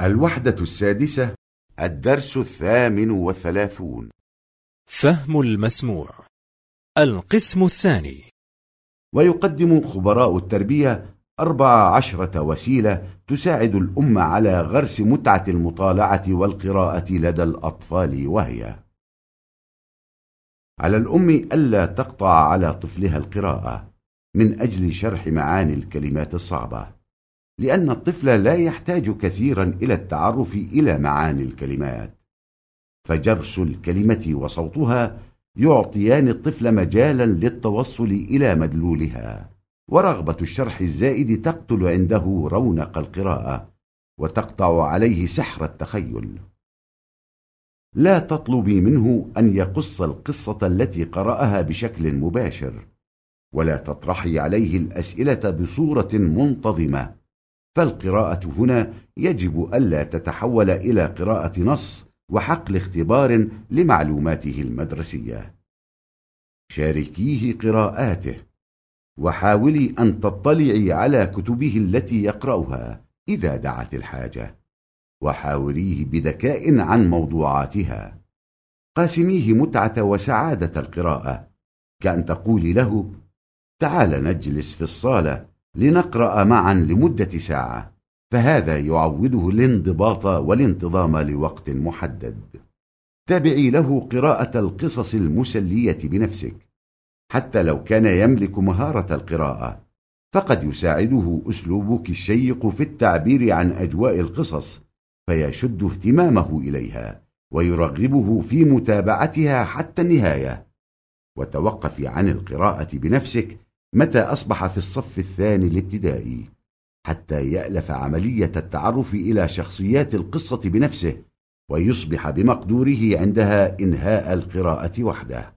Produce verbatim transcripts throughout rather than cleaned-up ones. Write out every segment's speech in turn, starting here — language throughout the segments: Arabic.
الوحدة السادسة، الدرس الثامن والثلاثون. فهم المسموع. القسم الثاني. ويقدم خبراء التربية أربع عشرة وسيلة تساعد الأمة على غرس متعة المطالعة والقراءة لدى الأطفال، وهي: على الأم ألا تقطع على طفلها القراءة من أجل شرح معاني الكلمات الصعبة، لأن الطفل لا يحتاج كثيرا إلى التعرف إلى معاني الكلمات، فجرس الكلمة وصوتها يعطيان الطفل مجالا للتوصل إلى مدلولها، ورغبة الشرح الزائد تقتل عنده رونق القراءة وتقطع عليه سحر التخيل. لا تطلبي منه أن يقص القصة التي قرأها بشكل مباشر، ولا تطرحي عليه الأسئلة بصورة منتظمة، فالقراءة هنا يجب ألا تتحول إلى قراءة نص وحقل اختبار لمعلوماته المدرسية. شاركيه قراءاته، وحاولي أن تطلعي على كتبه التي يقرأها إذا دعت الحاجة، وحاوريه بذكاء عن موضوعاتها. قاسميه متعة وسعادة القراءة، كأن تقولي له: تعال نجلس في الصالة لنقرأ معا لمدة ساعة، فهذا يعوده الانضباط والانتظام لوقت محدد. تابعي له قراءة القصص المسلية بنفسك، حتى لو كان يملك مهارة القراءة، فقد يساعده أسلوبك الشيق في التعبير عن أجواء القصص، فيشد اهتمامه إليها ويرغبه في متابعتها حتى النهاية. وتوقفي عن القراءة بنفسك متى أصبح في الصف الثاني الابتدائي، حتى يألف عملية التعرف إلى شخصيات القصة بنفسه، ويصبح بمقدوره عندها إنهاء القراءة وحده.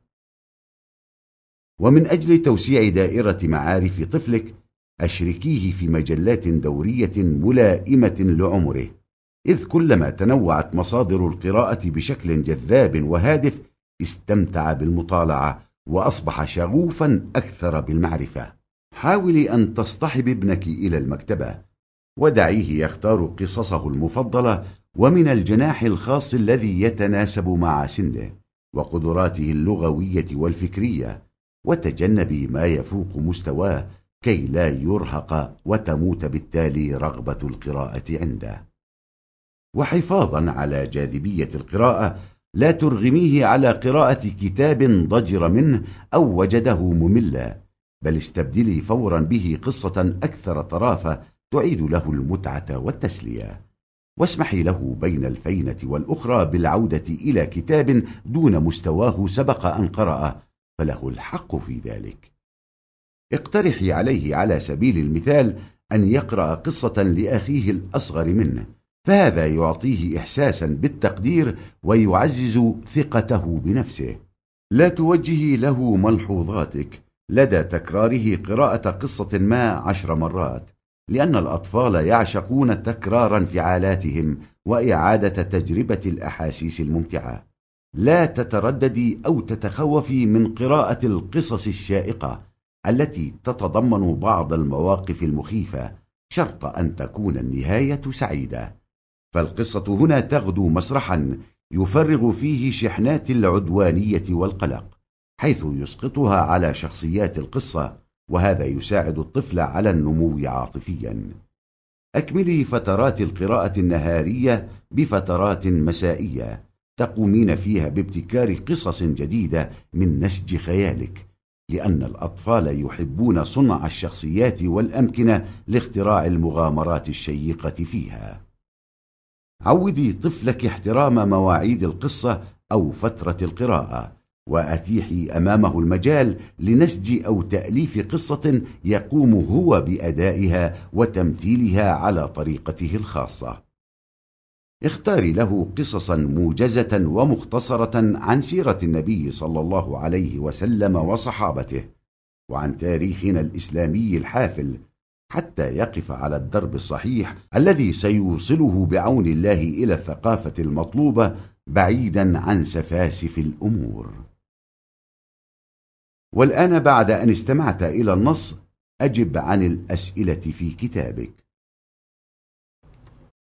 ومن أجل توسيع دائرة معارف طفلك، أشركيه في مجلات دورية ملائمة لعمره، إذ كلما تنوعت مصادر القراءة بشكل جذاب وهادف استمتع بالمطالعة وأصبح شغوفا أكثر بالمعرفة. حاولي أن تصطحب ابنك إلى المكتبة، ودعيه يختار قصصه المفضلة ومن الجناح الخاص الذي يتناسب مع سنه وقدراته اللغوية والفكرية، وتجنبي ما يفوق مستواه كي لا يرهق وتموت بالتالي رغبة القراءة عنده. وحفاظا على جاذبية القراءة، لا ترغميه على قراءة كتاب ضجر منه أو وجده مملا، بل استبدلي فورا به قصة أكثر طرافة تعيد له المتعة والتسلية. واسمحي له بين الفينة والأخرى بالعودة إلى كتاب دون مستواه سبق أن قرأ، فله الحق في ذلك. اقترحي عليه على سبيل المثال أن يقرأ قصة لأخيه الأصغر منه، فهذا يعطيه إحساسا بالتقدير ويعزز ثقته بنفسه. لا توجهي له ملحوظاتك لدى تكراره قراءة قصة ما عشر مرات، لأن الأطفال يعشقون تكرار انفعالاتهم وإعادة تجربة الأحاسيس الممتعة. لا تترددي أو تتخوفي من قراءة القصص الشائقة التي تتضمن بعض المواقف المخيفة، شرط أن تكون النهاية سعيدة، فالقصة هنا تغدو مسرحا يفرغ فيه شحنات العدوانية والقلق، حيث يسقطها على شخصيات القصة، وهذا يساعد الطفل على النمو عاطفيا. أكملي فترات القراءة النهارية بفترات مسائية تقومين فيها بابتكار قصص جديدة من نسج خيالك، لأن الأطفال يحبون صنع الشخصيات والأمكنة لاختراع المغامرات الشيقة فيها. عودي طفلك احترام مواعيد القصة أو فترة القراءة، وأتيحي أمامه المجال لنسج أو تأليف قصة يقوم هو بأدائها وتمثيلها على طريقته الخاصة. اختاري له قصصا موجزة ومختصرة عن سيرة النبي صلى الله عليه وسلم وصحابته، وعن تاريخنا الإسلامي الحافل، حتى يقف على الدرب الصحيح الذي سيوصله بعون الله إلى الثقافة المطلوبة بعيدا عن سفاسف الأمور. والآن بعد أن استمعت إلى النص، أجب عن الأسئلة في كتابك.